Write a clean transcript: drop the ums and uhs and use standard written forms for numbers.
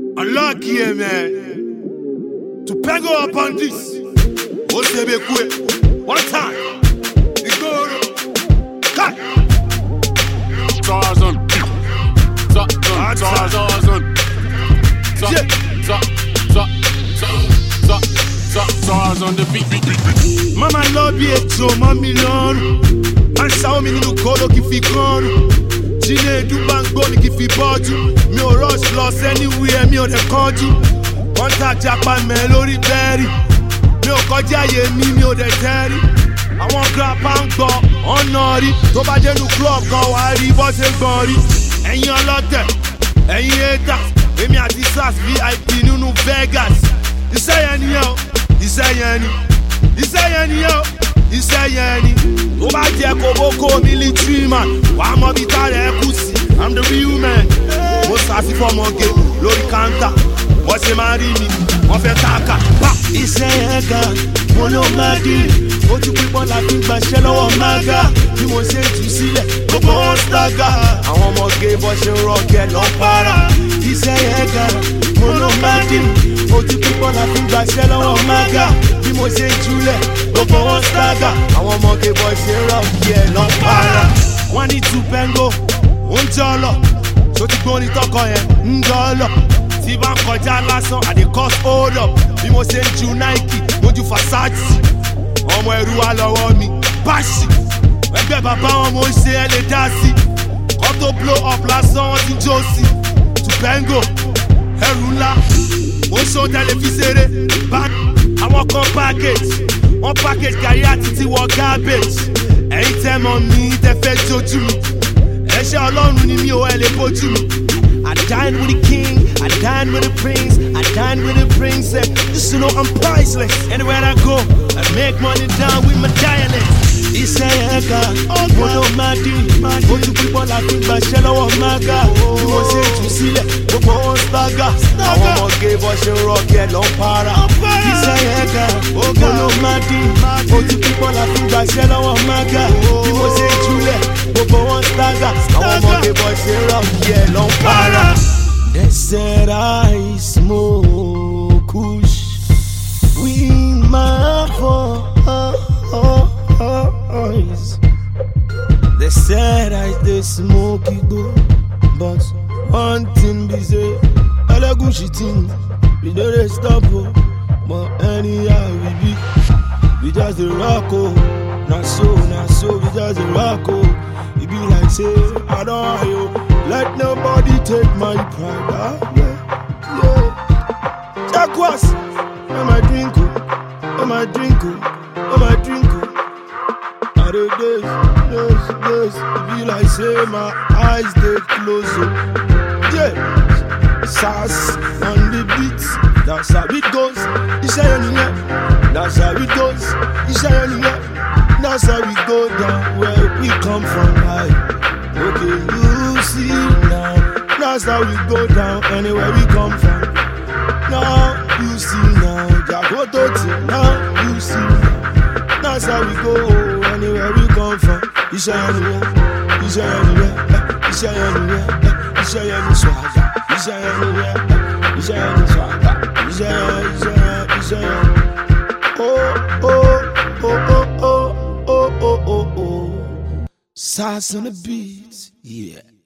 Unlucky, yeah, man. To peg up on this. What's the big quick? One time. We go. Cut. Tarzan. Tarzan. Tarzan the beat. Mama love you, so mami lọ́rùn. Man sáwọn mi nínú kóró kì í fi kọ́rùn. Jílé dúgbàgbó ni kì í fi bọ́jú. Mi ò rush lọ anywhere, mi ò dẹ̀ kánjú. Contact japa mẹ́ lórí bẹ́ẹ̀rì. Mi ò kọjá àyè mi ò dẹ̀ tẹ́rì. Àwọn grandpa ń gbọ́ ọ̀nà rí. Tó bá dénú club kan wà á rí bọ́ ṣe ń gbọ́n rí. Ẹ̀yin ọlọ́tẹ̀, ẹ̀yin haters. Èmi àti SARS VIP nínú Vegas. Iṣẹ́ yẹn nìyẹn o, iṣẹ́ yẹn ni. Iṣẹ́ yẹn nìyẹn o, iṣẹ́ yẹn ni. Tó bá jẹ́ kòbókò military man, wà á mọ bí tá rẹ̀ kù sí. I'm the real man. Mo sàṣì fọmọge lórí kántà. Wọ́n ṣe máa rí mi, wọ́n fẹ́ táàkà. Iṣẹ́ yẹn gan, mo ló máa dì. Ojú pípọ́n la fi ń gbaṣẹ́ lọ́wọ́ mága. Bí mo ṣe jù sílẹ̀, gbogbo wọn ṣága. Àwọn ọmọge bọ́ ṣe ń rọ̀kẹ́ lọ́ para. Iṣẹ́ yẹn gan, mo ló máa dì. Ojú pípọ́n la fi ń gbaṣẹ́ lọ́wọ́ mága. Bí mo ṣe jùlẹ̀, gbogbo wọn ṣága. Àwọn ọmọge bọ́ ṣe ń rọ̀kẹ́ lọ́ para. Wọ́n ní Tupengo, ó ń jọ́lọ̀. Tó ti gbóni tọkọ yẹn ń jọ́lọ̀. Tí bá ń kọjá lásán, I dey cause hold up. Bí mo ṣe ń ju Nike, mo ju Versace. Ọmọ ẹrú wa lọ́wọ́ mi, báṣì. Ẹgbẹ́ bàbá wọn mo ń ṣe ẹ lè dá sí. Kọ́ tó blow up lásán, wọ́n ti jó sí. Tupengo, ẹrù ńlá. Mo ń ṣó tẹlifíṣeré. Àwọn kan package. Wọ́n package gàrí àti ti wọ garbage. Ẹ̀yin tẹ́ mọ̀ mí, tẹ́ fẹ́ jójú mi. Ẹ̀ṣẹ̀ Ọlọ́run ni mi ò ẹ lè bójú mi. I dine with the king, I dine with the prince, I dine with the princess. Just to know I'm priceless. Anywhere I go, I make money down with my dialect. Iṣẹ́ yẹn gan, mo ló máa dì. Ojú pípọ́n la fi ń gbaṣẹ́ lọ́wọ́ mága. Bí mo ṣe jù sílẹ̀, gbogbo wọn ṣága. Àwọn ọmọge bọ́ ṣe ń rọ̀kẹ́ lọ́ para. Iṣẹ́ yẹn gan, mo ló máa dì. Ojú pípọ́n la fi ń gbaṣẹ́ lọ́wọ́ mága. Bí mo ṣe jùlẹ̀, gbogbo wọn ṣága. Àwọn ọmọge bọ́ ṣe ń rọ̀kẹ́ lọ́ para. They said I smoke kush with my voice. They said I dey smoke igbo, but one thing be say, Elegushi thing, we no dey stop o. But anyhow we just dey rock o. Na so, we just dey rock o. E be like say, I don't hide o. Let nobody take my pride. Yeah. Jaguars, where my drink o, where my drink o, where my drink o. I dey days, it be like say my eyes dey close o. Yeah, SARS on the beat, that's how it goes. Iṣẹ́ yẹn nìyẹn, that's how it goes. Iṣẹ́ yẹn nìyẹn, that's how we go down where we come from. Okay, you see now, that's how we go down anywhere we come from. Now you see now, Jagototi, now you see now, that's how we go anywhere we come from. Iṣẹ́ yẹn nìyẹn, iṣẹ́ yẹn nìyẹn, iṣẹ́ yẹn nìyẹn, iṣẹ́ yẹn ní swagger, iṣẹ́ yẹn nìyẹn, iṣẹ́ yẹn ní swagger, iṣẹ́ yẹn. Oh. SARS on the beat, yeah.